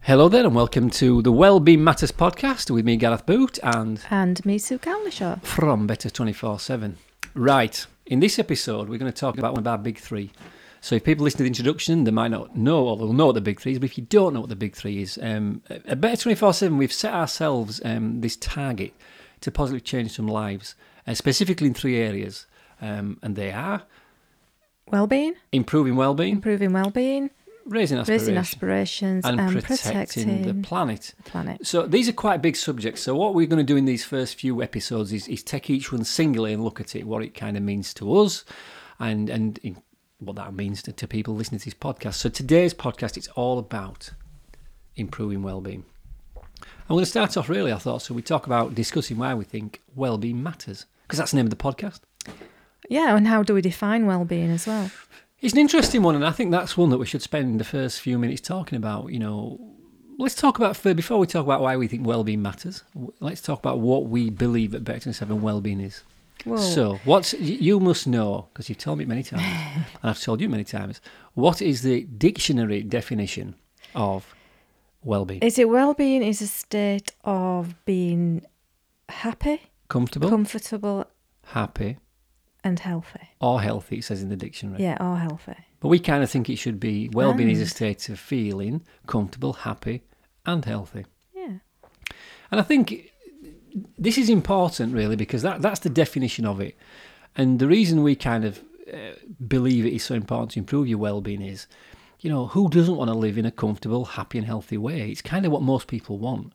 Hello there and welcome to the Wellbeing Matters podcast with me, Gareth Boot, and me, Sue Cowlishaw. From Better 24/7. Right, in this episode we're going to talk about one of our big three. So if people listen to the introduction, they might not know, or they'll know what the big three is, but if you don't know what the big three is, at Better 24/7 we've set ourselves this target to positively change some lives, specifically in three areas, and they are... Wellbeing. Improving wellbeing. Raising aspirations and protecting the planet. So these are quite big subjects. So what we're going to do in these first few episodes is take each one singly and look at it, what it kind of means to us and what that means to people listening to this podcast. So today's podcast, it's all about improving well-being. I'm going to start off really, I thought, so we talk about discussing why we think well-being matters, because that's the name of the podcast. Yeah, and how do we define well-being as well? It's an interesting one, and I think that's one that we should spend the first few minutes talking about. You know, let's talk about, before we talk about why we think well-being matters, let's talk about what we believe at Better 7 well-being is. Whoa. So, you must know, because you've told me many times, and I've told you many times, what is the dictionary definition of well-being? Is it well-being is a state of being happy, comfortable, happy, and healthy. Or healthy, it says in the dictionary. Yeah, or healthy. But we kind of think it should be, well-being is a state of feeling comfortable, happy, and healthy. Yeah. And I think this is important, really, because that's the definition of it. And the reason we kind of believe it is so important to improve your well-being is, you know, who doesn't want to live in a comfortable, happy, and healthy way? It's kind of what most people want.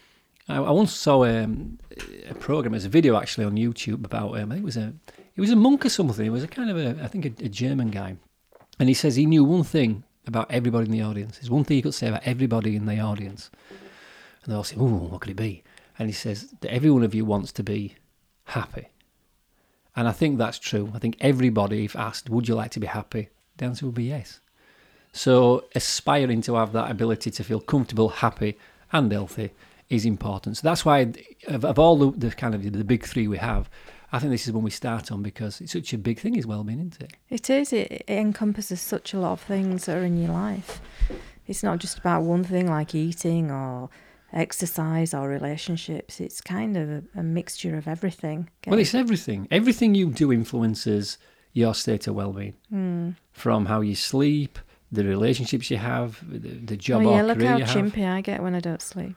I once saw a program, as a video actually on YouTube about, I think it was a monk or something. It was a kind of a German guy. And he says he knew one thing about everybody in the audience. There's one thing he could say about everybody in the audience. And they all say, ooh, what could it be? And he says that every one of you wants to be happy. And I think that's true. I think everybody, if asked, would you like to be happy? The answer would be yes. So aspiring to have that ability to feel comfortable, happy, and healthy is important. So that's why, of all the kind of the big three we have, I think this is when we start on, because it's such a big thing is well-being, isn't it? It is. It encompasses such a lot of things that are in your life. It's not just about one thing like eating or exercise or relationships. It's kind of a mixture of everything. Well, it's everything. Everything you do influences your state of well-being. From how you sleep, the relationships you have, the job or career you have. Look how chimpy I get when I don't sleep.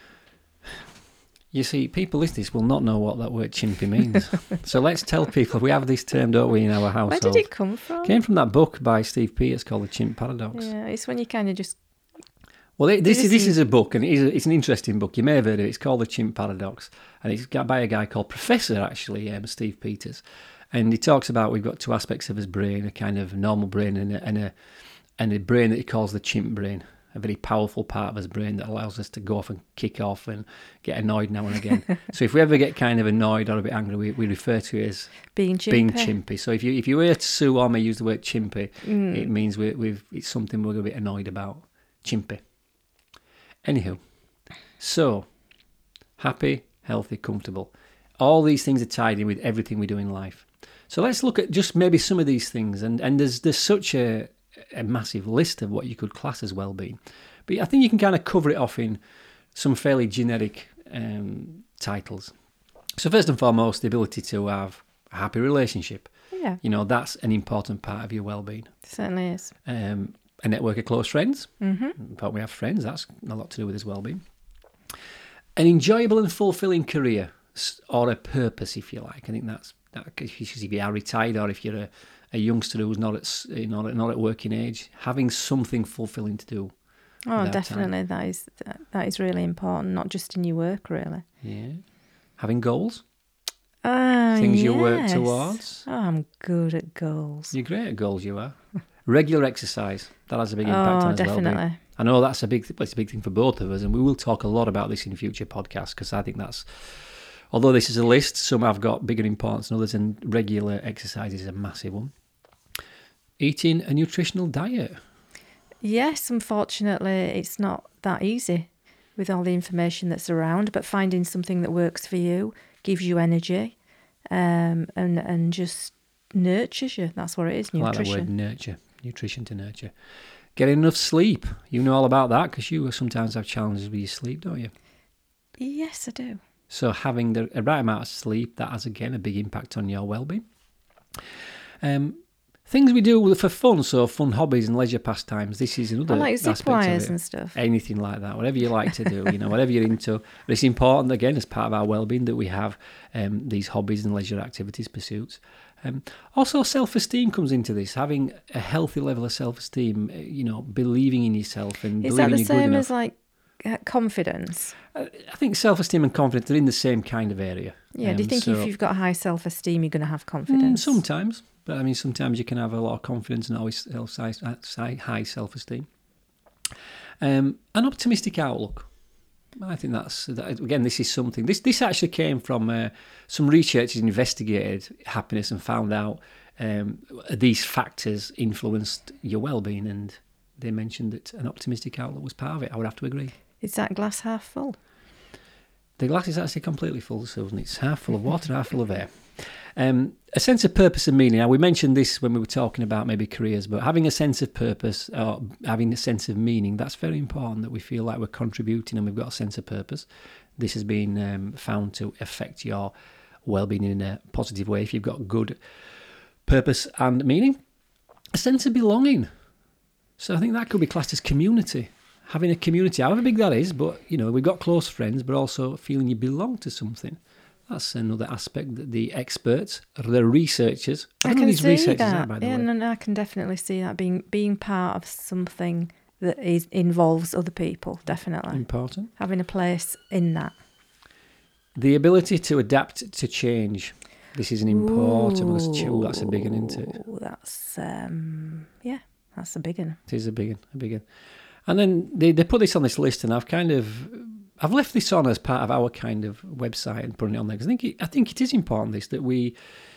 You see, people listening to this will not know what that word chimpy means. So let's tell people, we have this term, don't we, in our household. Where did it come from? It came from that book by Steve Peters called The Chimp Paradox. Yeah, it's when you kind of just... Well, this is a book, and it's an interesting book. You may have heard of it. It's called The Chimp Paradox, and it's by a guy called Professor, actually, Steve Peters. And he talks about we've got two aspects of his brain, a kind of normal brain and a brain that he calls the chimp brain. A very powerful part of his brain that allows us to go off and kick off and get annoyed now and again. So if we ever get kind of annoyed or a bit angry, we refer to it as being chimpy. So if you hear Sue or me use the word chimpy, it means it's something we're a bit annoyed about. Chimpy. Anywho, so happy, healthy, comfortable. All these things are tied in with everything we do in life. So let's look at just maybe some of these things. And there's such a massive list of what you could class as well-being. But I think you can kind of cover it off in some fairly generic titles. So first and foremost, the ability to have a happy relationship. Yeah. You know, that's an important part of your well-being. It certainly is. A network of close friends. In fact, we have friends. That's a lot to do with his well-being. An enjoyable and fulfilling career, or a purpose, if you like. I think that's because if you are retired or if you're a youngster who's not at working age, having something fulfilling to do. Oh, definitely, that is really important. Not just in your work, really. Yeah, having goals. Things you work towards. Oh, I'm good at goals. You're great at goals. You are. Regular exercise, that has a big impact on us definitely. well-being. I know that's a big thing for both of us, and we will talk a lot about this in future podcasts, because I think that's, although this is a list, some have got bigger importance than others, and regular exercise is a massive one. Eating a nutritional diet. Yes, unfortunately, it's not that easy with all the information that's around, but finding something that works for you, gives you energy, and just nurtures you. That's what it is, nutrition. I like that word, nurture. Nutrition to nurture. Getting enough sleep. You know all about that because you sometimes have challenges with your sleep, don't you? Yes, I do. So having the right amount of sleep, that has, again, a big impact on your well-being. Things we do for fun, so fun hobbies and leisure pastimes. This is another I like aspect zip wires of it. and stuff. Anything like that, whatever you like to do, whatever you're into. But it's important, again, as part of our well-being, that we have these hobbies and leisure activities, pursuits. Also, self-esteem comes into this. Having a healthy level of self-esteem, believing in yourself and Is that believing the you're good same enough. as like confidence? I think self-esteem and confidence are in the same kind of area. Yeah. Do you think if you've got high self-esteem, you're going to have confidence? Sometimes. But I mean, sometimes you can have a lot of confidence and always high self-esteem. An optimistic outlook. I think again, this is something. This actually came from some researchers investigated happiness and found out these factors influenced your well-being, and they mentioned that an optimistic outlook was part of it. I would have to agree. Is that glass half full? The glass is actually completely full, Susan. It's half full of water, half full of air. A sense of purpose and meaning. Now, we mentioned this when we were talking about maybe careers, but having a sense of purpose or having a sense of meaning, that's very important, that we feel like we're contributing and we've got a sense of purpose. This has been found to affect your well-being in a positive way if you've got good purpose and meaning. A sense of belonging. So I think that could be classed as community. Having a community, however big that is, but, we've got close friends, but also feeling you belong to something. That's another aspect that the experts, the researchers, I can see researchers that. are, by the way. No, I can definitely see that being part of something that involves other people. Definitely Important. having a place in that. The ability to adapt to change. This is an important one. That's a big one, isn't it? That's that's a big one. It is a big one. And then they put this on this list, and I've left this on as part of our kind of website and putting it on there because I think it is important that we,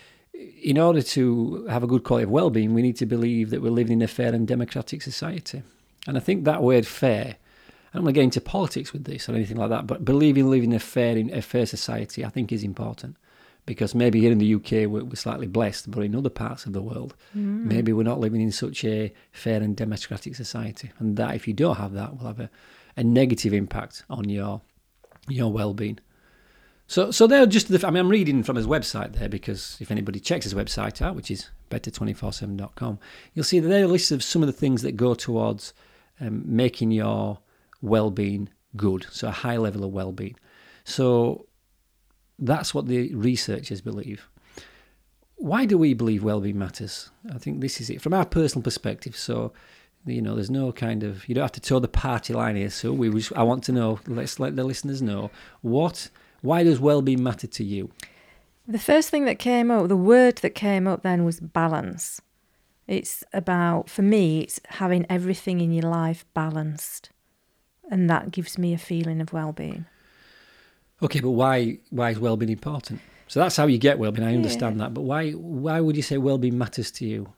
in order to have a good quality of well-being, we need to believe that we're living in a fair and democratic society. And I think that word "fair," I don't want to get into politics with this or anything like that, but believing living in a fair society, I think, is important. Because maybe here in the UK we're slightly blessed, but in other parts of the world, maybe we're not living in such a fair and democratic society. And that, if you don't have that, will have a negative impact on your well-being. So they're just I'm reading from his website there, because if anybody checks his website out, which is better247.com, you'll see that there are lists of some of the things that go towards making your well-being good, so a high level of well-being. So that's what the researchers believe. Why do we believe well-being matters? I think this is it from our personal perspective. So, there's no kind of, you don't have to toe the party line here. So I want to know, let's let the listeners know, why does well-being matter to you? The first thing that came up, the word that came up then was balance. It's about, for me, it's having everything in your life balanced. And that gives me a feeling of well-being. Okay, but why is well-being important? So that's how you get well-being. I understand that, but why would you say well-being matters to you?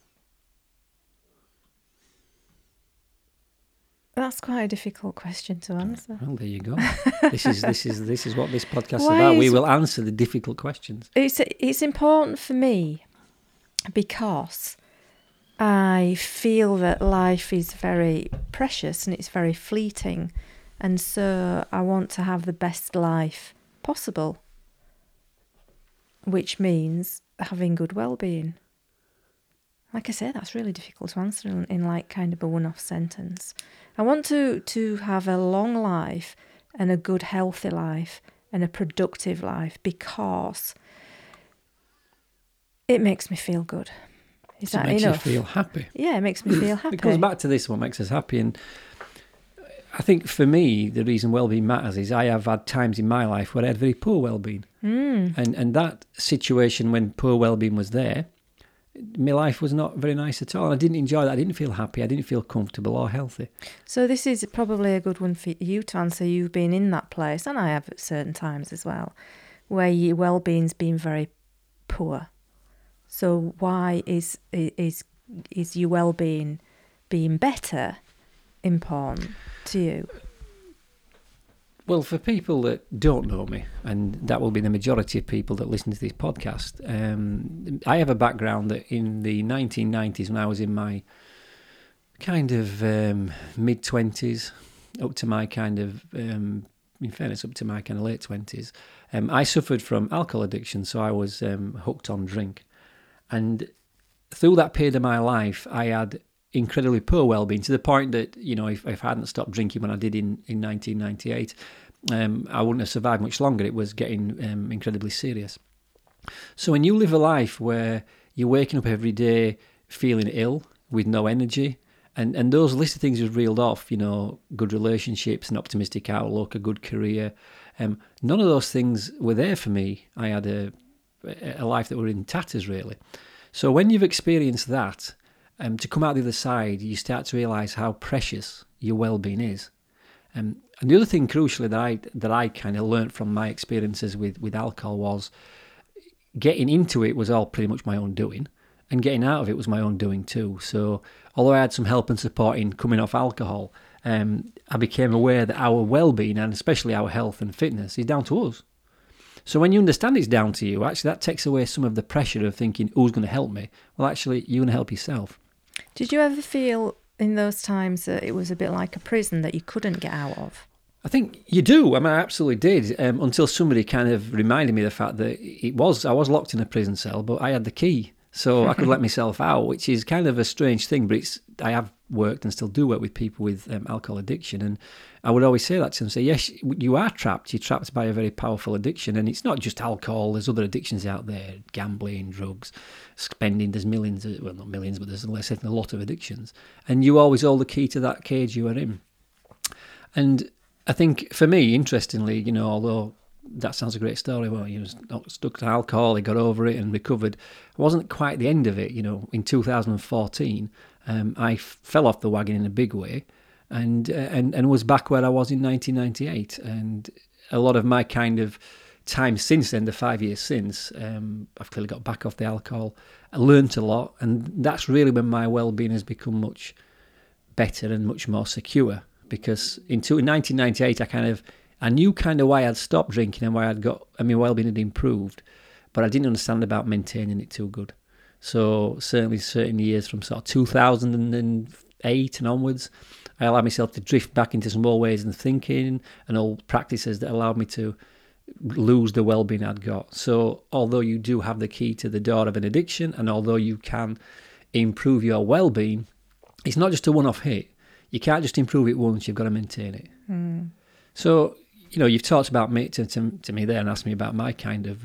That's quite a difficult question to answer. Well, there you go. This is what this podcast is about. We will answer the difficult questions. It's important for me because I feel that life is very precious and it's very fleeting. And so I want to have the best life possible, which means having good well-being. Like I say, that's really difficult to answer in like kind of a one-off sentence. I want to have a long life and a good, healthy life and a productive life because it makes me feel good. Is that enough? It makes you feel happy. Yeah, it makes me feel happy. It goes back to this, what makes us happy. And I think for me, the reason well-being matters is I have had times in my life where I had very poor well-being. And that situation when poor well-being was there, my life was not very nice at all. And I didn't enjoy that. I didn't feel happy. I didn't feel comfortable or healthy. So this is probably a good one for you to answer. You've been in that place, and I have at certain times as well, where your well-being's been very poor. So why is your well-being being better important to you? Well, for people that don't know me, and that will be the majority of people that listen to this podcast, I have a background that in the 1990s, when I was in my kind of mid-20s up to my kind of, in fairness, up to my kind of late 20s, I suffered from alcohol addiction, so I was hooked on drink. And through that period of my life, I had incredibly poor well-being, to the point that, you know, if I hadn't stopped drinking when I did in 1998, I wouldn't have survived much longer. It was getting incredibly serious. So when you live a life where you're waking up every day feeling ill, with no energy, and those list of things you've reeled off, you know, good relationships, an optimistic outlook, a good career, none of those things were there for me. I had a life that were in tatters, really. So when you've experienced that, to come out the other side, you start to realise how precious your well-being is. And the other thing, crucially, that I kind of learnt from my experiences with alcohol was getting into it was all pretty much my own doing, and getting out of it was my own doing too. So although I had some help and support in coming off alcohol, I became aware that our well-being, and especially our health and fitness, is down to us. So when you understand it's down to you, actually that takes away some of the pressure of thinking, who's going to help me? Well, actually, you're going to help yourself. Did you ever feel in those times that it was a bit like a prison that you couldn't get out of? I think you do. I mean, I absolutely did, until somebody kind of reminded me of the fact that I was locked in a prison cell, but I had the key, so I could let myself out, which is kind of a strange thing, but I have worked and still do work with people with alcohol addiction, and I would always say that to them, say, yes, you are trapped. You're trapped by a very powerful addiction, and it's not just alcohol. There's other addictions out there, gambling, drugs, spending. There's millions, well, not millions, but there's a lot of addictions, and you always hold the key to that cage you are in. And I think for me, interestingly, you know, although that sounds a great story, well, he was stuck to alcohol, he got over it and recovered, it wasn't quite the end of it. You know, in 2014, I fell off the wagon in a big way, and was back where I was in 1998. And a lot of my kind of time since then, the 5 years since, I've clearly got back off the alcohol. I learnt a lot, and that's really when my well-being has become much better and much more secure. Because in 1998, I knew kind of why I'd stopped drinking and why my well-being had improved, but I didn't understand about maintaining it too good. So certainly certain years from sort of 2008 and onwards, I allowed myself to drift back into some old ways of thinking and old practices that allowed me to lose the well-being I'd got. So although you do have the key to the door of an addiction, and although you can improve your well-being, it's not just a one-off hit. You can't just improve it once, you've got to maintain it. Mm. So, you know, you've talked about me to me there and asked me about my kind of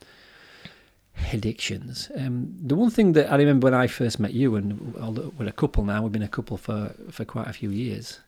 addictions. The one thing that I remember when I first met you, and although we're a couple now, we've been a couple for quite a few years,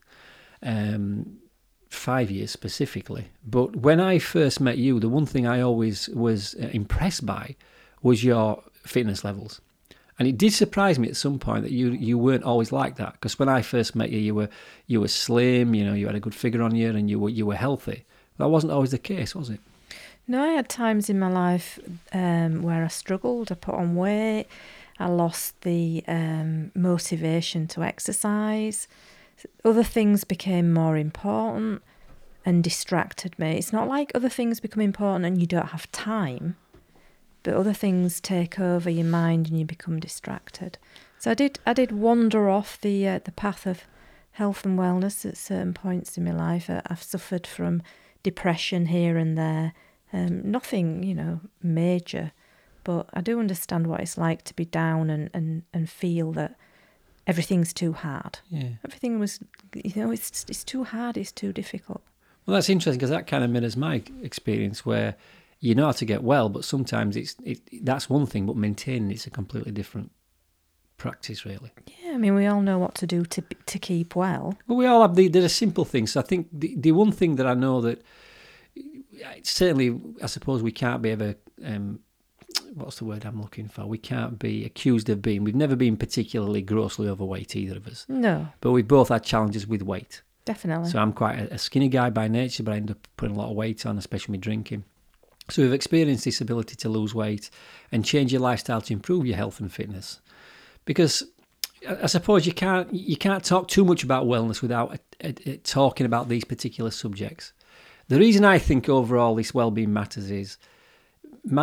5 years specifically. But when I first met you, the one thing I always was impressed by was your fitness levels. And it did surprise me at some point that you weren't always like that. Because when I first met you, you were slim, you know, you had a good figure on you, and you were healthy. That wasn't always the case, was it? No, I had times in my life where I struggled. I put on weight. I lost the motivation to exercise. Other things became more important and distracted me. It's not like other things become important and you don't have time, but other things take over your mind and you become distracted. So I did wander off the path of health and wellness at certain points in my life. I've suffered from depression here and there. Nothing, you know, major, but I do understand what it's like to be down and feel that everything's too hard. Yeah. Everything was, you know, it's too hard, it's too difficult. Well, that's interesting, because that kind of mirrors my experience, where you know how to get well, but sometimes that's one thing, but maintaining it's a completely different practice, really. Yeah, I mean, we all know what to do to keep well. Well, we all have there are simple things. So I think the one thing that I know that certainly, I suppose we can't be ever, what's the word I'm looking for? We can't be accused of being, we've never been particularly grossly overweight, either of us. No. But we've both had challenges with weight. Definitely. So I'm quite a skinny guy by nature, but I end up putting a lot of weight on, especially with drinking. So we've experienced this ability to lose weight and change your lifestyle to improve your health and fitness. Because I suppose you can't talk too much about wellness without talking about these particular subjects. The reason I think overall this well-being matters is my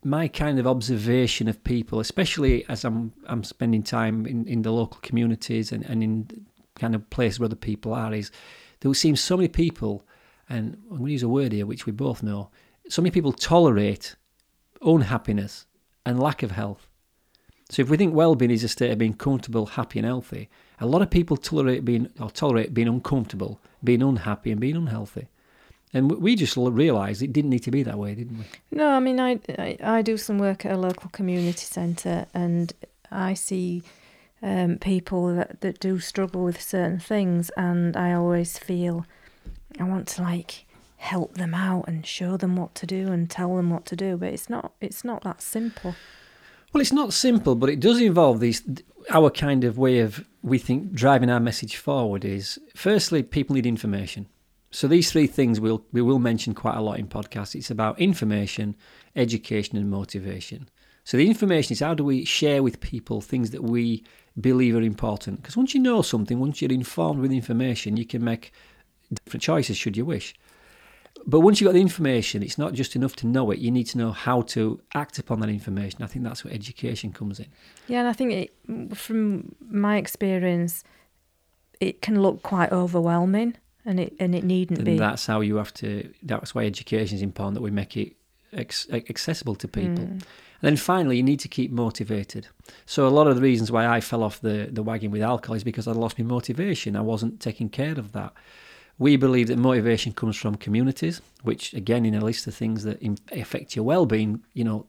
my kind of observation of people, especially as I'm spending time in the local communities and in kind of places where the people are, is there seems so many people, and I'm going to use a word here which we both know, so many people tolerate unhappiness and lack of health. So if we think well-being is a state of being comfortable, happy and healthy, a lot of people tolerate being uncomfortable, being unhappy and being unhealthy. And we just realised it didn't need to be that way, didn't we? No, I mean, I do some work at a local community centre, and I see people that do struggle with certain things, and I always feel I want to help them out and show them what to do and tell them what to do, but it's not that simple. Well, it's not simple, but it does involve our kind of way of, we think, driving our message forward is, firstly, people need information. So these three things we will mention quite a lot in podcasts. It's about information, education and motivation. So the information is, how do we share with people things that we believe are important? Because once you know something, once you're informed with information, you can make different choices should you wish. But once you've got the information, it's not just enough to know it. You need to know how to act upon that information. I think that's where education comes in. Yeah, and I think from my experience, it can look quite overwhelming. And it needn't be. That's how you have to. That's why education is important, that we make it accessible to people. And then finally, you need to keep motivated. So a lot of the reasons why I fell off the wagon with alcohol is because I lost my motivation. I wasn't taking care of that. We believe that motivation comes from communities, which again, in a list of things that affect your well-being,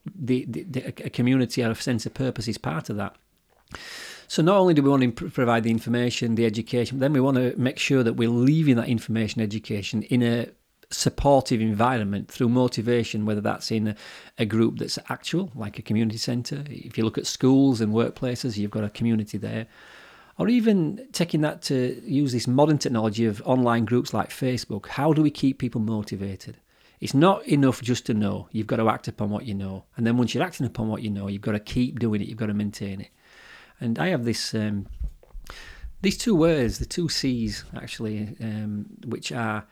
a community or a sense of purpose is part of that. So not only do we want to provide the information, the education, but then we want to make sure that we're leaving that information, education in a supportive environment through motivation, whether that's in a group that's actual, like a community centre. If you look at schools and workplaces, you've got a community there. Or even taking that to use this modern technology of online groups like Facebook. How do we keep people motivated? It's not enough just to know. You've got to act upon what you know. And then once you're acting upon what you know, you've got to keep doing it. You've got to maintain it. And I have these two words, the two C's actually, which are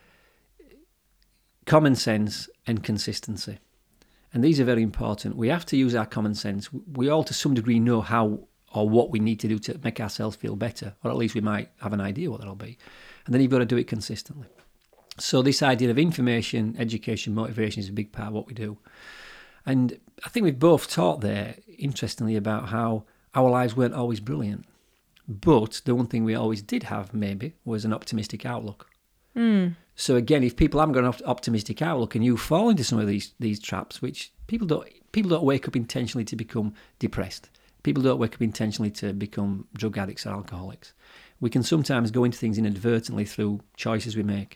common sense and consistency. And these are very important. We have to use our common sense. We all to some degree know how or what we need to do to make ourselves feel better, or at least we might have an idea what that'll be. And then you've got to do it consistently. So this idea of information, education, motivation is a big part of what we do. And I think we've both talked there, interestingly, about how our lives weren't always brilliant. But the one thing we always did have, maybe, was an optimistic outlook. So again, if people haven't got an optimistic outlook and you fall into some of these traps, which people don't wake up intentionally to become depressed. People don't wake up intentionally to become drug addicts or alcoholics. We can sometimes go into things inadvertently through choices we make.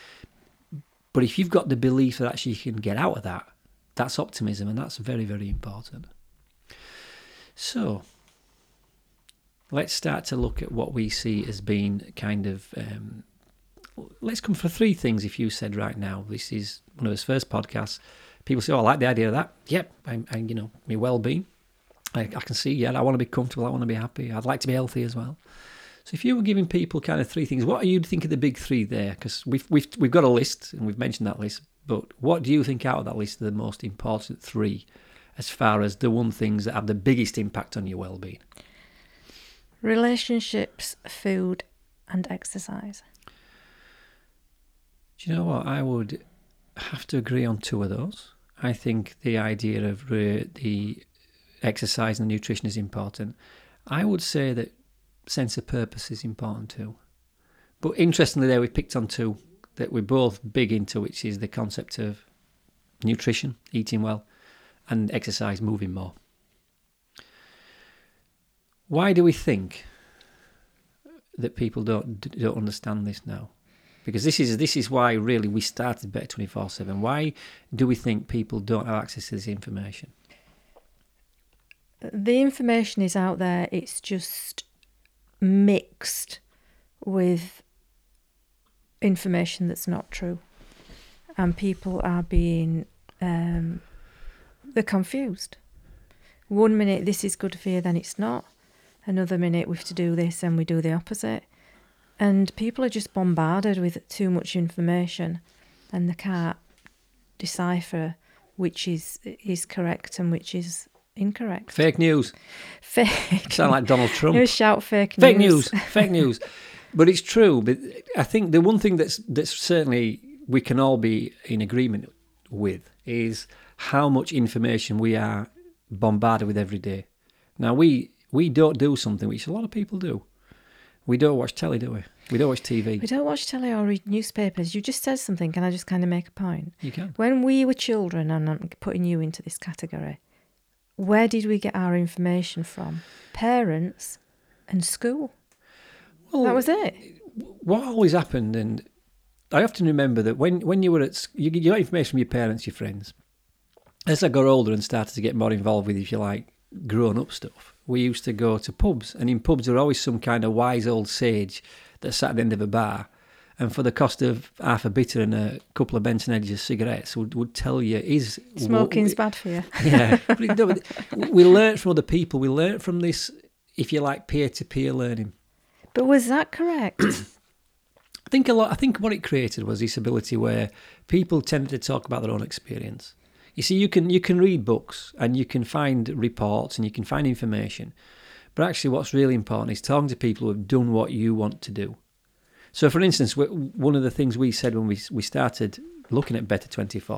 But if you've got the belief that actually you can get out of that, that's optimism, and that's very, very important. So let's start to look at what we see as being kind of... let's come for three things. If you said right now, this is one of his first podcasts, people say, oh, I like the idea of that. Yep, I'm my well-being. I can see, I want to be comfortable, I want to be happy, I'd like to be healthy as well. So if you were giving people kind of three things, what do you think of the big three there? Because we've got a list, and we've mentioned that list, but what do you think out of that list are the most important three as far as the one things that have the biggest impact on your well-being? Relationships, food, and exercise. Do you know what? I would have to agree on two of those. I think the idea of the exercise and nutrition is important. I would say that sense of purpose is important too. But interestingly there, we picked on two that we're both big into, which is the concept of nutrition, eating well, and exercise, moving more. Why do we think that people don't understand this now? Because this is why really we started Better 24/7. Why do we think people don't have access to this information? The information is out there, it's just mixed with information that's not true. And people are being, they're confused. 1 minute this is good for you, then it's not. Another minute we have to do this and we do the opposite. And people are just bombarded with too much information and they can't decipher which is correct and which is incorrect. Fake news. Fake. Sound like Donald Trump. You shout fake news. Fake news. Fake news. But it's true. But I think the one thing that's certainly we can all be in agreement with is how much information we are bombarded with every day. Now, we don't do something which a lot of people do. We don't watch telly, do we? We don't watch TV. We don't watch telly or read newspapers. You just said something. Can I just kind of make a point? You can. When we were children, and I'm putting you into this category, where did we get our information from? Parents and school. Well, that was it. What always happened, and I often remember that when you were at you got information from your parents, your friends. As I got older and started to get more involved with, if you like, grown-up stuff, we used to go to pubs, and in pubs there was always some kind of wise old sage that sat at the end of a bar, and for the cost of half a bitter and a couple of Benson Hedges cigarettes would tell you is smoking's bad for you. Yeah, we learnt from other people. We learnt from this, if you like, peer-to-peer learning. But was that correct? I think what it created was this ability where people tended to talk about their own experience. You see, you can read books and you can find reports and you can find information, but actually what's really important is talking to people who have done what you want to do. So, for instance, one of the things we said when we started looking at Better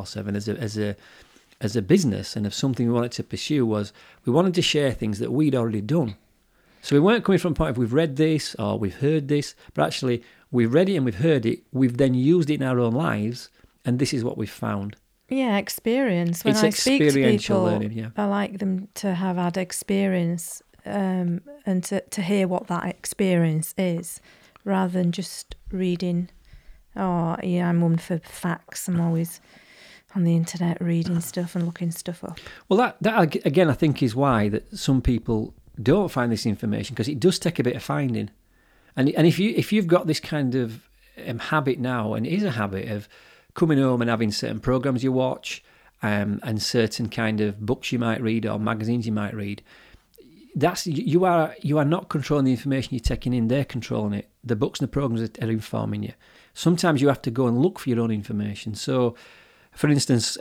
24/7 as a business and of something we wanted to pursue was we wanted to share things that we'd already done. So we weren't coming from a point of we've read this or we've heard this, but actually we've read it and we've heard it, we've then used it in our own lives, and this is what we've found. Yeah, experience. When it's I speak to people, learning, yeah. I like them to have had experience and to hear what that experience is, rather than just reading. Oh, yeah, I'm one for facts. I'm always on the internet reading stuff and looking stuff up. Well, that again, I think is why that some people don't find this information, because it does take a bit of finding. And if you've got this kind of habit now, and it is a habit of coming home and having certain programs you watch, and certain kind of books you might read or magazines you might read, that's you are not controlling the information you're taking in. They're controlling it. The books and the programs are informing you. Sometimes you have to go and look for your own information. So, for instance,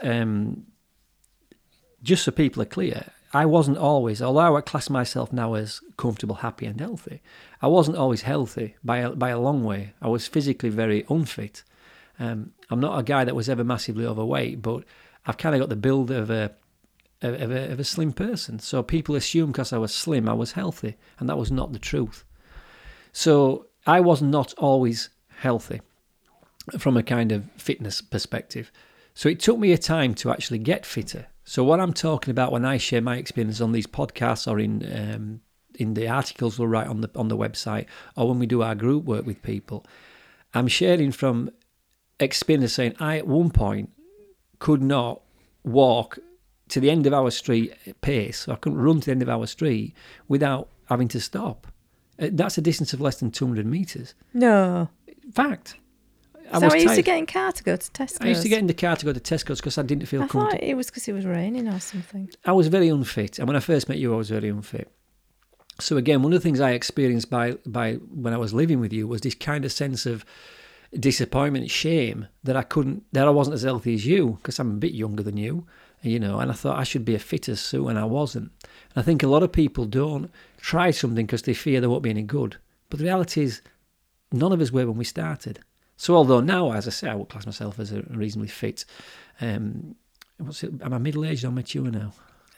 just so people are clear, I wasn't always, although I class myself now as comfortable, happy and healthy, I wasn't always healthy by a long way. I was physically very unfit. I'm not a guy that was ever massively overweight, but I've kind of got the build of a slim person. So people assume because I was slim, I was healthy, and that was not the truth. So I was not always healthy from a kind of fitness perspective. So it took me a time to actually get fitter. So what I'm talking about when I share my experience on these podcasts or in the articles we'll write on the website, or when we do our group work with people, I'm sharing from experience saying I at one point could not walk to the end of our street pace, so I couldn't run to the end of our street without having to stop. That's a distance of less than 200 metres. No. Fact. I used to get in car to go to Tesco's. I used to get in the car to go to Tesco's because I didn't feel comfortable. I thought it was because it was raining or something. I was very unfit, and when I first met you, I was very unfit. So again, one of the things I experienced by when I was living with you was this kind of sense of disappointment, shame that I wasn't as healthy as you, because I'm a bit younger than you, and I thought I should be a fitter suit, and I wasn't. And I think a lot of people don't try something because they fear they won't be any good. But the reality is, none of us were when we started. So although now, as I say, I would class myself as a reasonably fit. Am I middle-aged or mature now?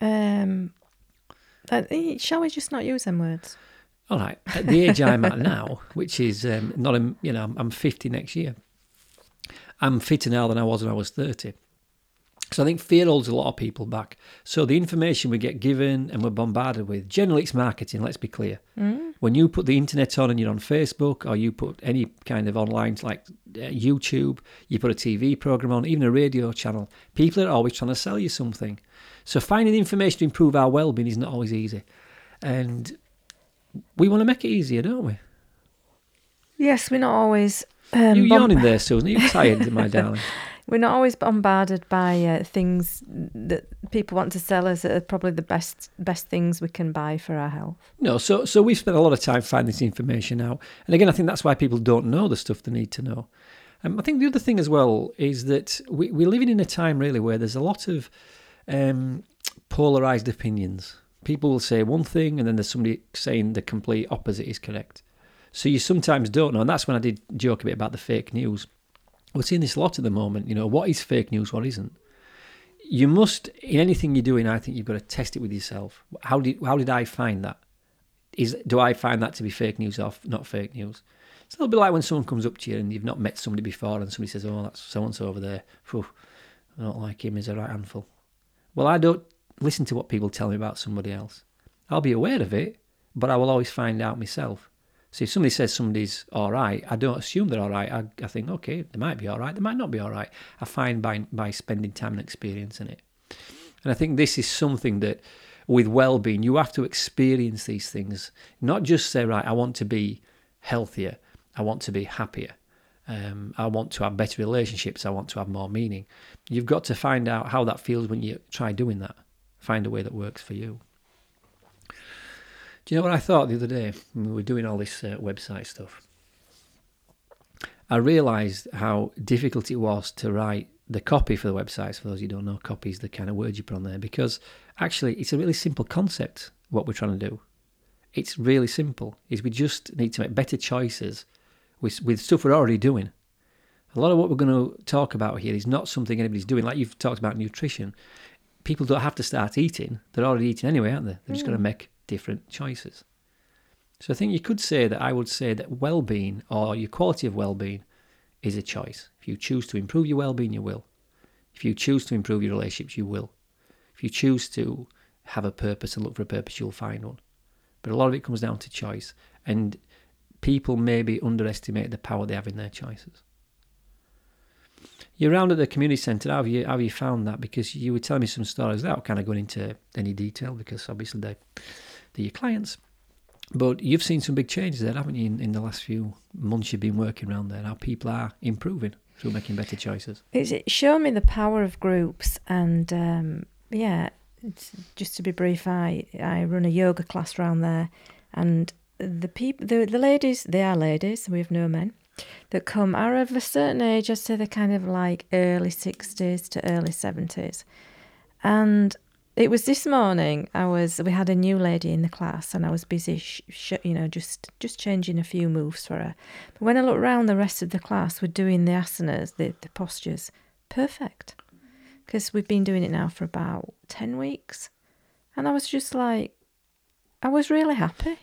Shall we just not use them words? All right. At the age I'm at now, which is I'm 50 next year. I'm fitter now than I was when I was 30. So I think fear holds a lot of people back. So the information we get given and we're bombarded with, generally it's marketing, let's be clear. Mm. When you put the internet on and you're on Facebook, or you put any kind of online like YouTube, you put a TV program on, even a radio channel, people are always trying to sell you something. So finding the information to improve our well-being is not always easy. And we want to make it easier, don't we? Yes, we're not always... You're yawning there, Susan. Are you tired, my darling? We're not always bombarded by things that people want to sell us that are probably the best things we can buy for our health. No, so we've spent a lot of time finding this information out. And again, I think that's why people don't know the stuff they need to know. I think the other thing as well is that we're living in a time really where there's a lot of polarised opinions. People will say one thing and then there's somebody saying the complete opposite is correct. So you sometimes don't know, and that's when I did joke a bit about the fake news. We're seeing this a lot at the moment, what is fake news, what isn't. You must, in anything you're doing, I think you've got to test it with yourself. How did I find that? Do I find that to be fake news or not fake news? It's a little bit like when someone comes up to you and you've not met somebody before and somebody says, oh, that's so-and-so over there. Phew, I don't like him, he's a right handful. Well, I don't listen to what people tell me about somebody else. I'll be aware of it, but I will always find out myself. So if somebody says somebody's all right, I don't assume they're all right. I think, okay, they might be all right, they might not be all right. I find by spending time and experience in it. And I think this is something that with well-being, you have to experience these things. Not just say, right, I want to be healthier, I want to be happier, I want to have better relationships, I want to have more meaning. You've got to find out how that feels when you try doing that. Find a way that works for you. Do you know what I thought the other day when we were doing all this website stuff? I realised how difficult it was to write the copy for the websites. For those who don't know, copy is the kind of words you put on there, because actually it's a really simple concept, what we're trying to do. It's really simple. We just need to make better choices with stuff we're already doing. A lot of what we're going to talk about here is not something anybody's doing. Like you've talked about nutrition. People don't have to start eating. They're already eating anyway, aren't they? They're just going to make different choices. So I think I would say that well-being, or your quality of well-being, is a choice. If you choose to improve your well-being, you will. If you choose to improve your relationships, you will. If you choose to have a purpose and look for a purpose, you'll find one. But a lot of it comes down to choice, and people maybe underestimate the power they have in their choices. You're around at the community centre. How have you found that? Because you were telling me some stories without kind of going into any detail, because obviously they're your clients. But you've seen some big changes there, haven't you, in the last few months you've been working around there, how people are improving through making better choices. It's shown me the power of groups, and just to be brief, I run a yoga class around there, and the ladies, they are ladies, we have no men, that come are of a certain age. I'd say they're kind of like early 60s to early 70s. And it was this morning, we had a new lady in the class, and I was busy, just changing a few moves for her. But when I looked around, the rest of the class were doing the asanas, the postures, perfect. Because we've been doing it now for about 10 weeks. And I was just like, I was really happy.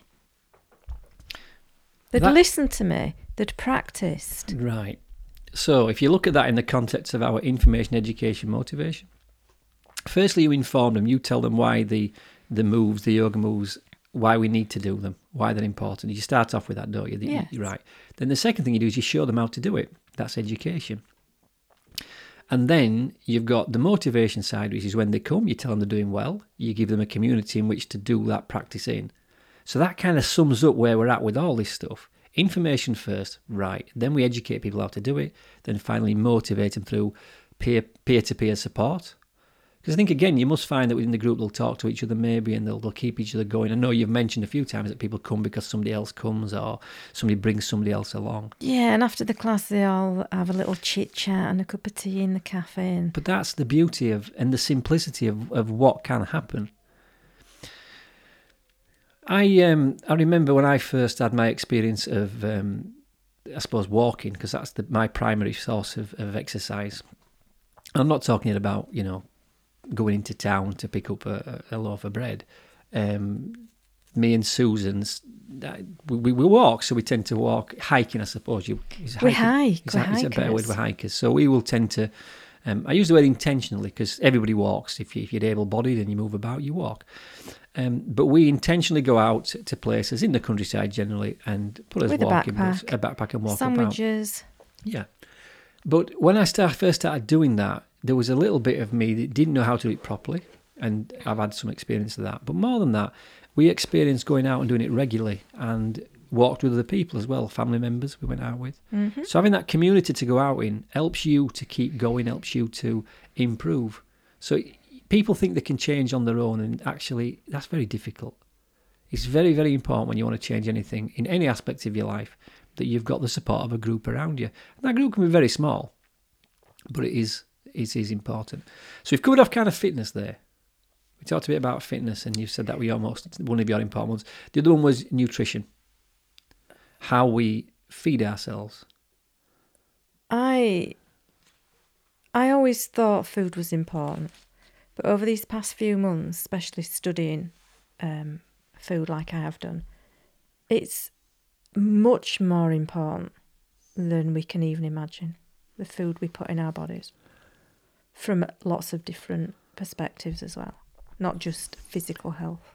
They'd listened to me, they'd practiced. Right. So if you look at that in the context of our information, education, motivation, firstly, you inform them, you tell them why the moves, the yoga moves, why we need to do them, why they're important. You start off with that, don't you? Yes. You're right. Then the second thing you do is you show them how to do it. That's education. And then you've got the motivation side, which is when they come, you tell them they're doing well, you give them a community in which to do that practice in. So that kind of sums up where we're at with all this stuff. Information first, right. Then we educate people how to do it. Then finally motivate them through peer-to-peer support. Because I think, again, you must find that within the group they'll talk to each other maybe, and they'll keep each other going. I know you've mentioned a few times that people come because somebody else comes or somebody brings somebody else along. Yeah, and after the class they all have a little chit-chat and a cup of tea in the cafe. But that's the beauty and the simplicity of what can happen. I remember when I first had my experience of, I suppose, walking, because that's my primary source of exercise. I'm not talking about, going into town to pick up a loaf of bread. Me and Susan's, we walk, so we tend to walk, hiking, I suppose. We hike. It's a better word, we're hikers. So we will tend to, I use the word intentionally because everybody walks. If you're able-bodied and you move about, you walk. But we intentionally go out to places in the countryside generally and put us walking with a backpack and walk sandwiches. About. Yeah. But when I first started doing that, there was a little bit of me that didn't know how to do it properly, and I've had some experience of that. But more than that, we experienced going out and doing it regularly and walked with other people as well, family members we went out with. Mm-hmm. So having that community to go out in helps you to keep going, helps you to improve. So people think they can change on their own, and actually that's very difficult. It's very, very important when you want to change anything in any aspect of your life that you've got the support of a group around you. And that group can be very small, but it is important. So we've covered off kind of fitness there. We talked a bit about fitness, and you said that was one of your important ones. The other one was nutrition, how we feed ourselves. I always thought food was important, but over these past few months, especially studying food like I have done, it's much more important than we can even imagine, the food we put in our bodies, from lots of different perspectives as well, not just physical health.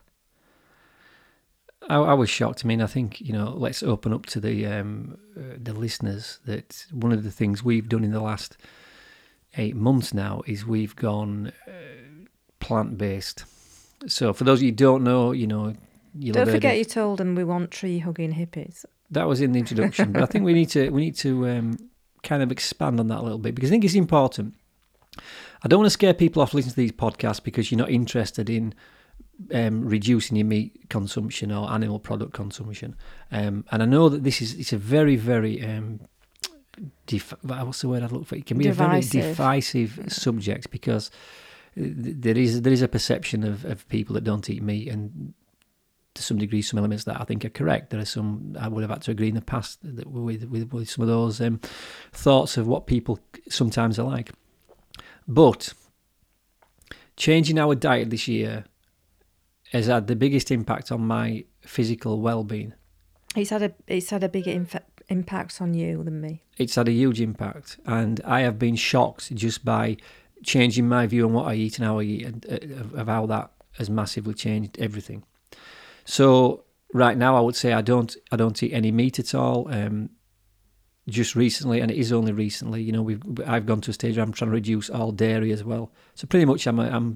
I was shocked. I mean, I think, let's open up to the listeners that one of the things we've done in the last 8 months now is we've gone plant-based. So for those of you who don't know, you'll don't forget you told them we want tree-hugging hippies. That was in the introduction, but I think we need to kind of expand on that a little bit, because I think it's important. I don't want to scare people off listening to these podcasts because you're not interested in reducing your meat consumption or animal product consumption. And I know that it's a very, very what's the word I'd look for? It can be divisive. A very divisive subject, because there is a perception of people that don't eat meat, and to some degree some elements that I think are correct. There are some I would have had to agree in the past with some of those thoughts of what people sometimes are like. But changing our diet this year has had the biggest impact on my physical well-being. It's had a bigger impact on you than me. It's had a huge impact, and I have been shocked just by changing my view on what I eat and how I eat, and of how that has massively changed everything. So right now, I would say I don't eat any meat at all. Just recently, and it is only recently, I've gone to a stage where I'm trying to reduce all dairy as well. So pretty much I'm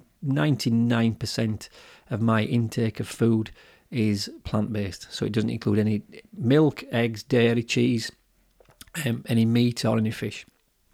99% of my intake of food is plant-based. So it doesn't include any milk, eggs, dairy, cheese, any meat or any fish.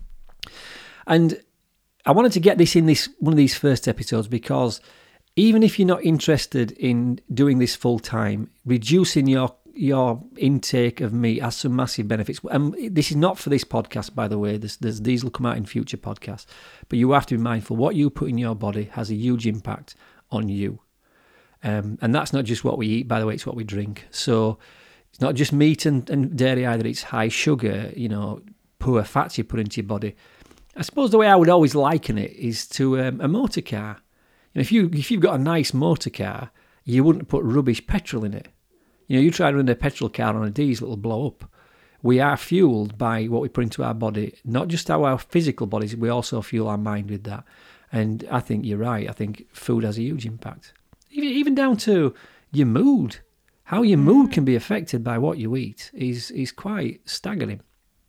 And I wanted to get this in one of these first episodes, because even if you're not interested in doing this full time, reducing your intake of meat has some massive benefits. And this is not for this podcast, by the way. These will come out in future podcasts. But you have to be mindful. What you put in your body has a huge impact on you. And that's not just what we eat, by the way, it's what we drink. So it's not just meat and dairy either. It's high sugar, poor fats you put into your body. I suppose the way I would always liken it is to a motor car. If you've got a nice motor car, you wouldn't put rubbish petrol in it. You try to run a petrol car on a diesel, it'll blow up. We are fueled by what we put into our body, not just our physical bodies, we also fuel our mind with that. And I think you're right. I think food has a huge impact. Even down to your mood. How your mood can be affected by what you eat is quite staggering.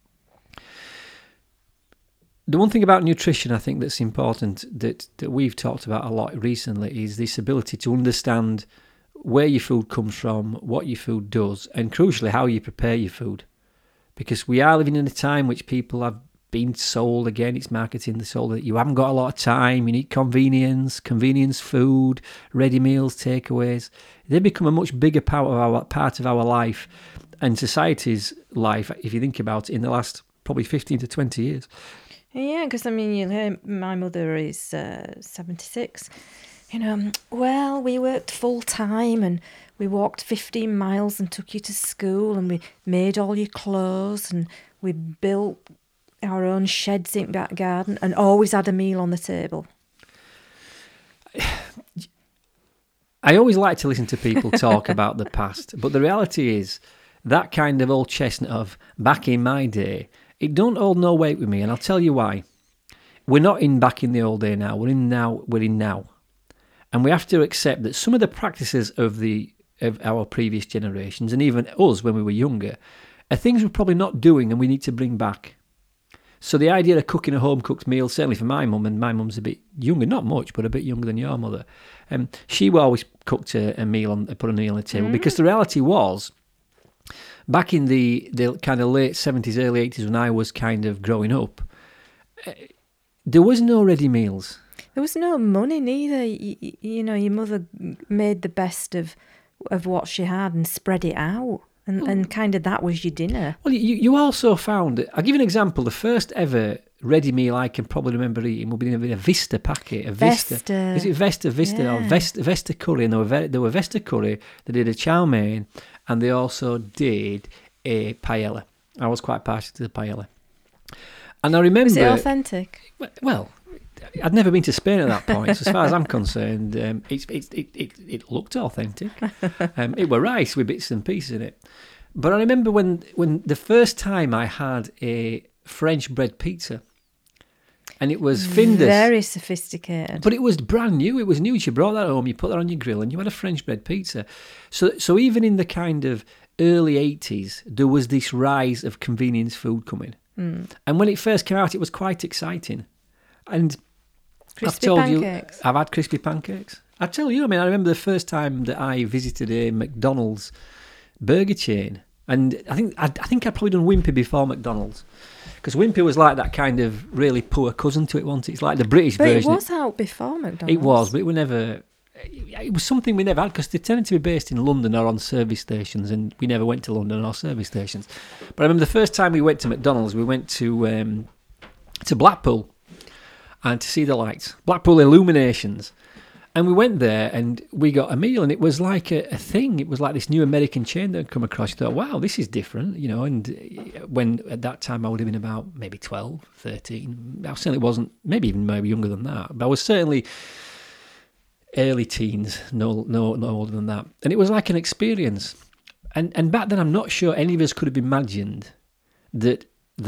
The one thing about nutrition I think that's important that we've talked about a lot recently is this ability to understand where your food comes from, what your food does, and crucially how you prepare your food. Because we are living in a time which people have been sold, again, it's marketing, the sold that you haven't got a lot of time, you need convenience food, ready meals, takeaways. They become a much bigger part of our life and society's life, if you think about it, in the last probably 15 to 20 years. Yeah, because you'll hear my mother is 76. Well, we worked full time and we walked 15 miles and took you to school and we made all your clothes and we built our own sheds in back garden and always had a meal on the table. I always like to listen to people talk about the past, but the reality is that kind of old chestnut of back in my day, it don't hold no weight with me, and I'll tell you why. We're not in back in the old day now, we're in now. And we have to accept that some of the practices of our previous generations, and even us when we were younger, are things we're probably not doing and we need to bring back. So the idea of cooking a home-cooked meal, certainly for my mum, and my mum's a bit younger, not much, but a bit younger than your mother, she always cooked a meal and put a meal on the table, because the reality was, back in the kind of late 70s, early 80s, when I was kind of growing up, there was no ready meals. There was no money neither. Your mother made the best of what she had and spread it out. And kind of that was your dinner. Well, you also found, I'll give you an example, the first ever ready meal I can probably remember eating would be a Vista packet. A Vista. Is it Vesta? Yeah. Or Vesta curry. And they were Vesta curry. They did a chow mein, and they also did a paella. I was quite partial to the paella. And I remember... Was it authentic? Well, I'd never been to Spain at that point, so as far as I'm concerned, it looked authentic. It were rice with bits and pieces in it. But I remember when the first time I had a French bread pizza, and it was Findus. Very sophisticated. But it was brand new. It was new. You brought that home, you put that on your grill, and you had a French bread pizza. So even in the kind of early 80s, there was this rise of convenience food coming. And when it first came out, it was quite exciting. And Crispy I've told pancakes. you, I've had crispy pancakes. I tell you, I remember the first time that I visited a McDonald's burger chain, and I think I'd probably done Wimpy before McDonald's, because Wimpy was like that kind of really poor cousin to it, wasn't it? It's like the British version. But it was out before McDonald's. It was, but it was never. It was something we never had, because they tended to be based in London or on service stations, and we never went to London or service stations. But I remember the first time we went to McDonald's, we went to Blackpool, and to see the lights, Blackpool Illuminations. And we went there and we got a meal, and it was like a thing. It was like this new American chain that had come across. You thought, wow, this is different, and when at that time I would have been about maybe 12, 13. I certainly wasn't, maybe younger than that. But I was certainly early teens, no older than that. And it was like an experience. And back then, I'm not sure any of us could have imagined that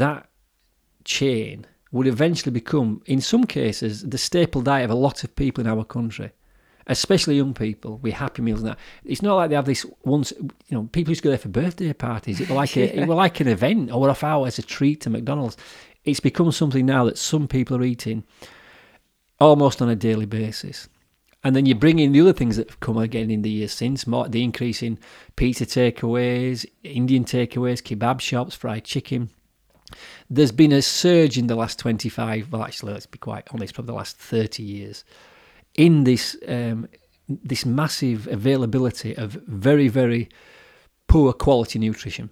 chain would eventually become, in some cases, the staple diet of a lot of people in our country, especially young people with Happy Meals and that. It's not like they have this once, people used to go there for birthday parties. It was like it was like an event, or off out as a treat to McDonald's. It's become something now that some people are eating almost on a daily basis. And then you bring in the other things that have come again in the years since, the increase in pizza takeaways, Indian takeaways, kebab shops, fried chicken. There's been a surge in the last 25, well, actually, let's be quite honest, probably the last 30 years, in this massive availability of very, very poor quality nutrition.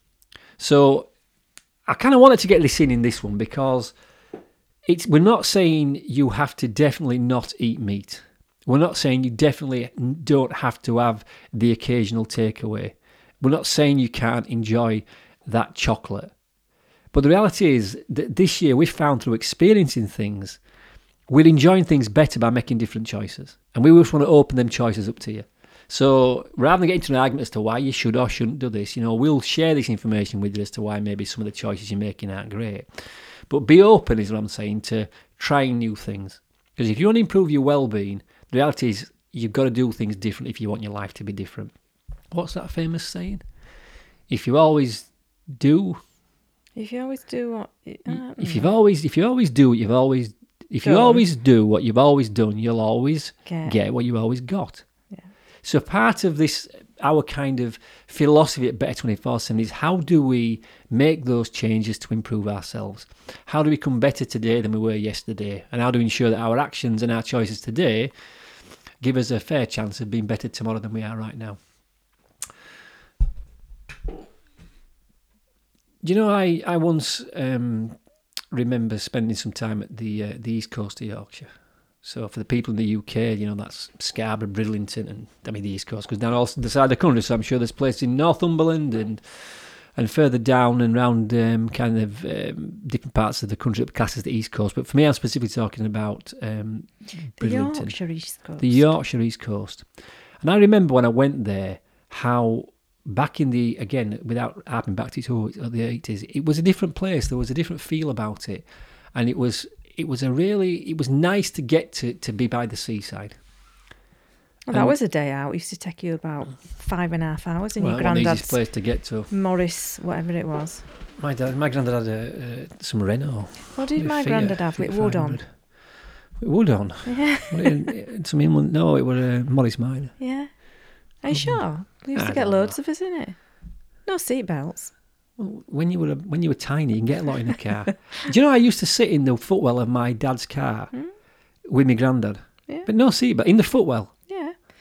So I kind of wanted to get this in this one, because we're not saying you have to definitely not eat meat. We're not saying you definitely don't have to have the occasional takeaway. We're not saying you can't enjoy that chocolate. But the reality is that this year we've found, through experiencing things, we're enjoying things better by making different choices. And we just want to open them choices up to you. So rather than getting into an argument as to why you should or shouldn't do this, we'll share this information with you as to why maybe some of the choices you're making aren't great. But be open, is what I'm saying, to trying new things. Because if you want to improve your well-being, the reality is you've got to do things different if you want your life to be different. What's that famous saying? If you always do... If you always do what... If you always do what you've always... If you always do what you've always done, you'll always get what you've always got. Yeah. So part of this, our kind of philosophy at Better 24/7 is, how do we make those changes to improve ourselves? How do we become better today than we were yesterday? And how do we ensure that our actions and our choices today give us a fair chance of being better tomorrow than we are right now? I once remember spending some time at the east coast of Yorkshire. So for the people in the UK, that's Scarborough, Bridlington, and the east coast goes down also the side of the country. So I'm sure there's places in Northumberland and further down and around different parts of the country that classes the east coast. But for me, I'm specifically talking about Bridlington. The Yorkshire East Coast. The Yorkshire East Coast. And I remember when I went there, how back in without harping back to the 80s, it was a different place. There was a different feel about it. And it was nice to get to be by the seaside. Well, that was a day out. It used to take you about 5.5 hours in your the granddad's easiest place to get to. Morris, whatever it was. My granddad had some Renault. What did my granddad have? With wood on? With wood on? Yeah. No, it was a Morris Minor. Yeah. Are you sure? We used to get loads of us in it. No seatbelts. Well, when you were tiny, you can get a lot in a car. Do you know I used to sit in the footwell of my dad's car with my granddad? Yeah. But no seatbelt, in the footwell. Yeah.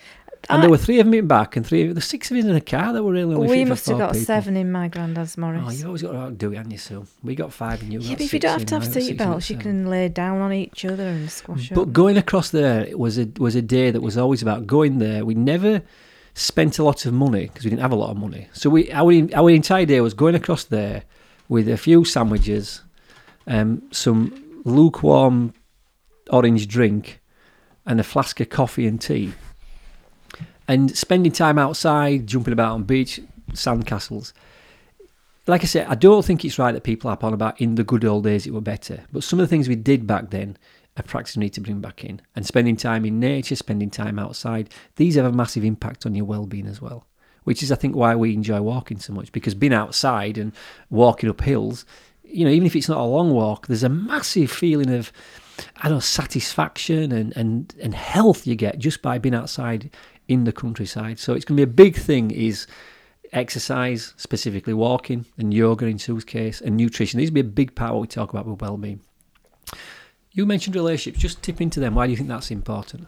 And there were 3 of them in back and the 6 of us in a car that were really only We fit for must have 4 got people. 7 in my granddad's Morris. Oh, you've always got to outdo it, haven't you, Sue? We got 5 and you got Yeah, but 6 if you don't have in, to have I got 6 and seatbelts, you 7. can lay down on each other and squash up. But going across there was a day that was always about going there. We never spent a lot of money because we didn't have a lot of money. So our entire day was going across there with a few sandwiches, some lukewarm orange drink, and a flask of coffee and tea, and spending time outside, jumping about on beach, sandcastles. Like I said, I don't think it's right that people harp on about in the good old days it were better. But some of the things we did back then, I practically need to bring back in. And spending time in nature, spending time outside, these have a massive impact on your well-being as well. Which is, I think, why we enjoy walking so much. Because being outside and walking up hills, even if it's not a long walk, there's a massive feeling of, satisfaction and health you get just by being outside in the countryside. So it's going to be a big thing is exercise, specifically walking, and yoga in Sue's case, and nutrition. These will be a big part of what we talk about with well-being. You mentioned relationships. Just tip into them. Why do you think that's important?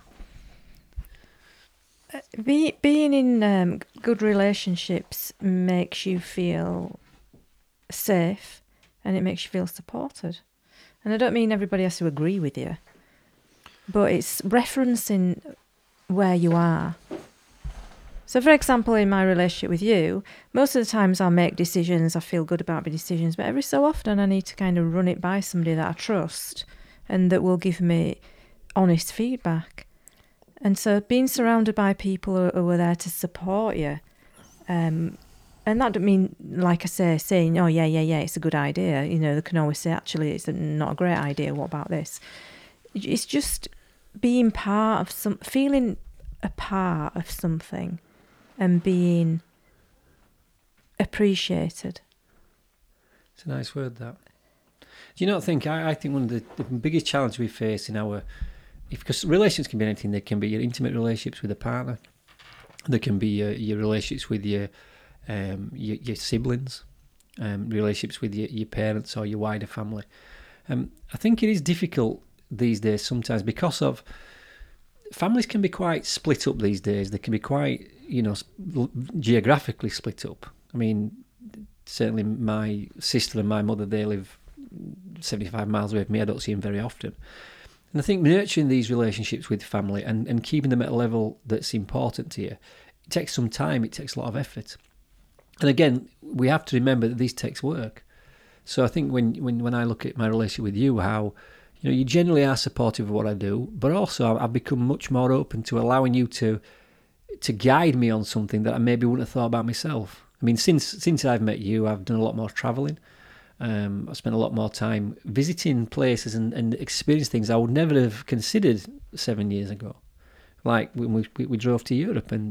Being in good relationships makes you feel safe and it makes you feel supported. And I don't mean everybody has to agree with you, but it's referencing where you are. So, for example, in my relationship with you, most of the times I'll make decisions, I feel good about my decisions, but every so often I need to kind of run it by somebody that I trust and that will give me honest feedback. And so being surrounded by people who are there to support you, and that don't mean, like I say, saying, oh, yeah, it's a good idea. They can always say, actually, it's not a great idea. What about this? It's just being feeling a part of something and being appreciated. It's a nice word, that. Do you not think, I think one of the biggest challenges we face in because relationships can be anything. They can be your intimate relationships with a partner. There can be your relationships with your siblings, relationships with your parents or your wider family. I think it is difficult these days sometimes because of families can be quite split up these days. They can be quite, geographically split up. I mean, certainly my sister and my mother, they live 75 miles away from me. I don't see them very often. And I think nurturing these relationships with family and keeping them at a level that's important to you, it takes some time, it takes a lot of effort. And again, we have to remember that these takes work. So I think when I look at my relationship with you, how you generally are supportive of what I do, but also I've become much more open to allowing you to guide me on something that I maybe wouldn't have thought about myself. I mean, since I've met you, I've done a lot more travelling. I've spent a lot more time visiting places and experienced things I would never have considered 7 years ago. Like when we drove to Europe, and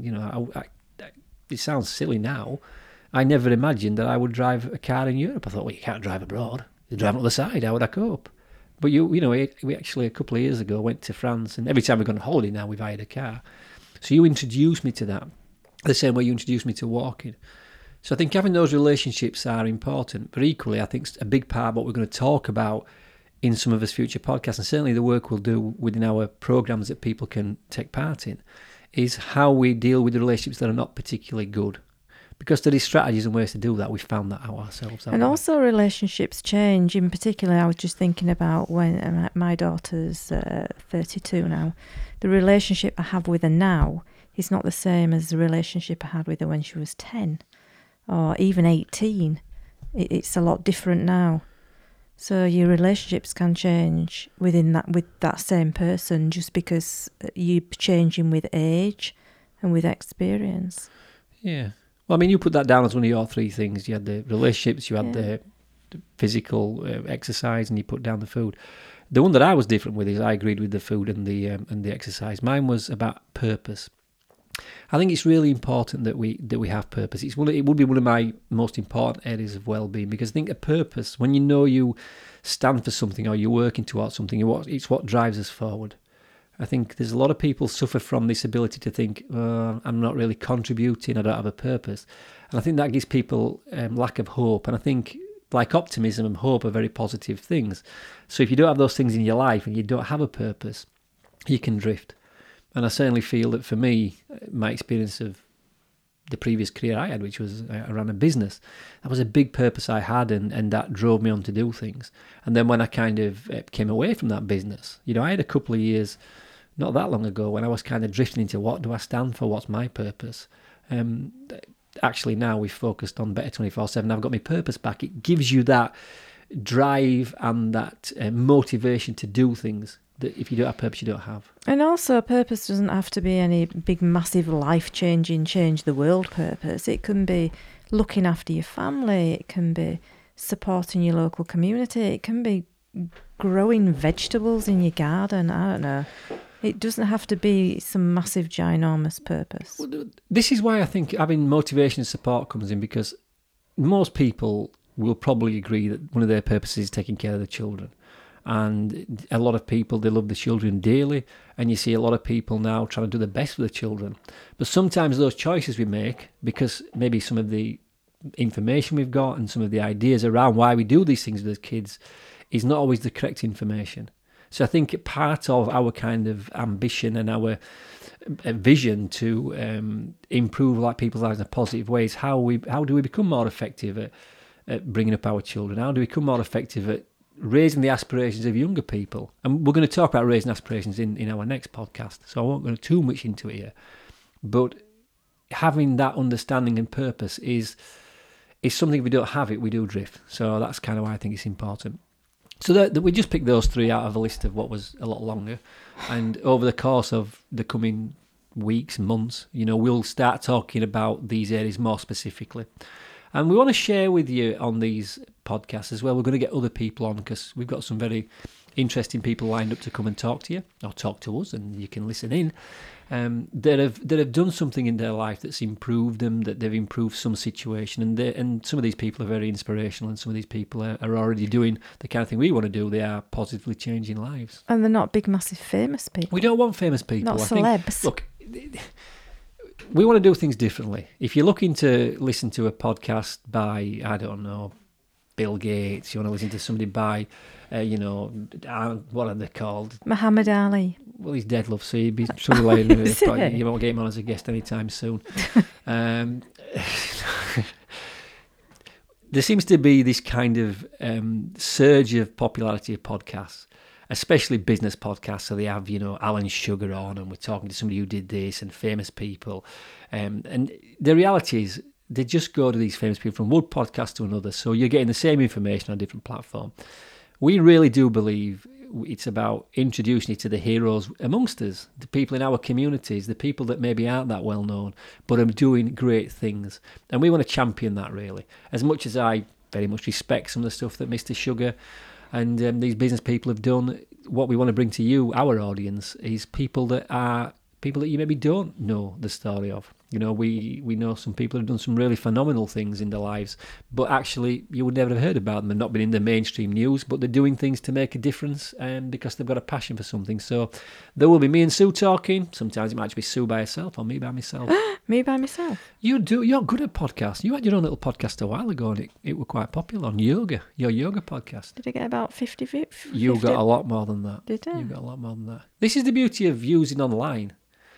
it sounds silly now. I never imagined that I would drive a car in Europe. I thought, well, you can't drive abroad. You're driving up the side. How would I cope? But we actually a couple of years ago went to France, and every time we've gone on holiday now, we've hired a car. So you introduced me to that, the same way you introduced me to walking. So I think having those relationships are important, but equally I think a big part of what we're going to talk about in some of us future podcasts, and certainly the work we'll do within our programs that people can take part in, is how we deal with the relationships that are not particularly good. Because there is strategies and ways to do that. We've found that out ourselves. And also relationships change. In particular, I was just thinking about when my daughter's 32 now. The relationship I have with her now is not the same as the relationship I had with her when she was 10 or even 18. It's a lot different now. So your relationships can change with that same person just because you're changing with age and with experience. Yeah. Well, I mean, you put that down as one of your 3 things. You had the relationships, you had the physical exercise, and you put down the food. The one that I was different with is I agreed with the food and the exercise. Mine was about purpose. I think it's really important that we have purpose. It would be one of my most important areas of well-being, because I think a purpose, when you stand for something or you're working towards something, it's what drives us forward. I think there's a lot of people suffer from this ability to think, I'm not really contributing, I don't have a purpose. And I think that gives people lack of hope. And I think, like optimism and hope, are very positive things. So if you don't have those things in your life and you don't have a purpose, you can drift. And I certainly feel that for me, my experience of the previous career I had, which was I ran a business, that was a big purpose I had, and that drove me on to do things. And then when I kind of came away from that business, I had a couple of years not that long ago when I was kind of drifting into what do I stand for, what's my purpose. Actually now we've focused on Better 24/7. I've got my purpose back. It gives you that drive and that motivation to do things that if you don't have purpose, you don't have. And also, purpose doesn't have to be any big, massive, life-changing, change the world purpose. It can be looking after your family. It can be supporting your local community. It can be growing vegetables in your garden. I don't know. It doesn't have to be some massive, ginormous purpose. This is why I think having motivation and support comes in, because most people will probably agree that one of their purposes is taking care of the children. And a lot of people, they love the children dearly, and you see a lot of people now trying to do the best for the children. But sometimes those choices we make, because maybe some of the information we've got and some of the ideas around why we do these things with the kids is not always the correct information. So I think part of our kind of ambition and our vision to improve people's lives in a positive way is how do we become more effective at bringing up our children? How do we become more effective at raising the aspirations of younger people? And we're going to talk about raising aspirations in our next podcast, so I won't go too much into it here. But having that understanding and purpose is something. If we don't have it, we do drift. So that's kind of why I think it's important. So that we just picked those three out of a list of what was a lot longer. And over the course of the coming weeks, months, we'll start talking about these areas more specifically. And we want to share with you on these podcasts as well. We're going to get other people on because we've got some very interesting people lined up to come and talk to you or talk to us, and you can listen in. That have done something in their life that's improved them, that they've improved some situation, and some of these people are very inspirational, and some of these people are already doing the kind of thing we want to do. They are positively changing lives, and they're not big, massive, famous people. We don't want famous people. Not celebs. Look, we want to do things differently. If you're looking to listen to a podcast by, I don't know, Bill Gates, you want to listen to somebody by, what are they called? Muhammad Ali. Well, he's dead, love, so he'd be somebody like you won't get him on as a guest anytime soon. There seems to be this kind of surge of popularity of podcasts, especially business podcasts. So they have, Alan Sugar on, and we're talking to somebody who did this, and famous people. And the reality is, they just go to these famous people from one podcast to another, so you're getting the same information on a different platform. We really do believe it's about introducing you to the heroes amongst us, the people in our communities, the people that maybe aren't that well known, but are doing great things. And we want to champion that, really. As much as I very much respect some of the stuff that Mr. Sugar and these business people have done, what we want to bring to you, our audience, is people that you maybe don't know the story of. We know some people who've done some really phenomenal things in their lives, but actually you would never have heard about them and not been in the mainstream news, but they're doing things to make a difference because they've got a passion for something. So there will be me and Sue talking. Sometimes it might just be Sue by herself or me by myself. Me by myself? You're good at podcasts. You had your own little podcast a while ago, and it was quite popular on yoga, your yoga podcast. Did I get about 50 views? You got a lot more than that. Did I? You got a lot more than that. This is the beauty of using online.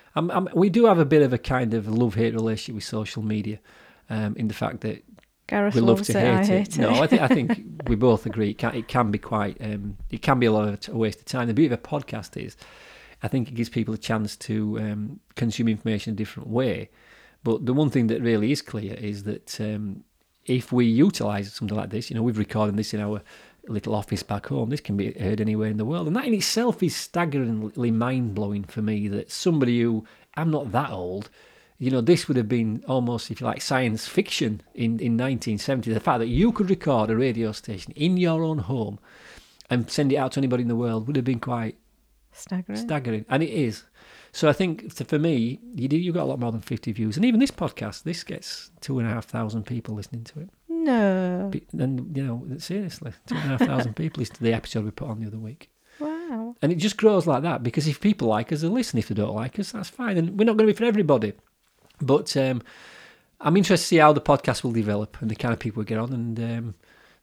We do have a bit of a kind of love-hate relationship with social media, in the fact that Gareth we love loves to it, I hate hate it. No, I think we both agree. It can be quite. It can be a lot of a waste of time. The beauty of a podcast is, I think it gives people a chance to consume information in a different way. But the one thing that really is clear is that if we utilise something like this, we've recorded this in our little office back home, this can be heard anywhere in the world, and that in itself is staggeringly mind-blowing for me, that somebody who, I'm not that old, this would have been almost, if you like, science fiction in 1970. The fact that you could record a radio station in your own home and send it out to anybody in the world would have been quite staggering, and it is. So I think for me, you got a lot more than 50 views, and even this podcast, this gets 2,500 people listening to it. No. And, seriously, 2,500 people listened to the episode we put on the other week. Wow. And it just grows like that, because if people like us, they'll listen. If they don't like us, that's fine. And we're not going to be for everybody. But I'm interested to see how the podcast will develop and the kind of people we get on, and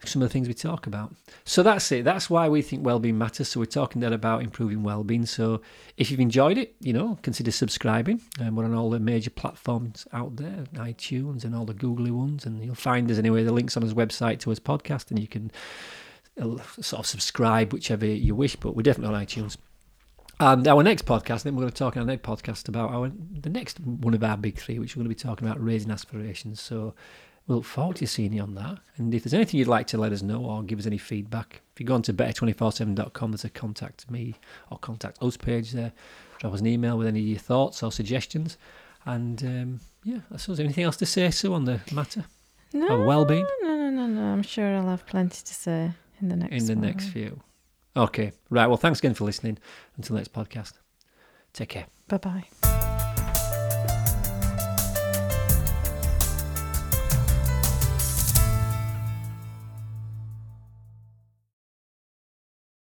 some of the things we talk about. So that's it. That's why we think well-being matters. So we're talking there about improving well-being. So if you've enjoyed it, consider subscribing. We're on all the major platforms out there, iTunes and all the googly ones, and you'll find us anyway. The links on his website to his podcast, and you can sort of subscribe whichever you wish. But we're definitely on iTunes. And our next podcast, I think we're going to talk on our next podcast about the next one of our big three, which we're going to be talking about raising aspirations. So we look forward to seeing you on that. And if there's anything you'd like to let us know or give us any feedback, if you go on to better247.com, there's a contact me or contact us page there. Drop us an email with any of your thoughts or suggestions. And I suppose anything else to say on the matter of well-being? No. I'm sure I'll have plenty to say in the next few. Okay. Right. Well, thanks again for listening. Until next podcast. Take care. Bye-bye.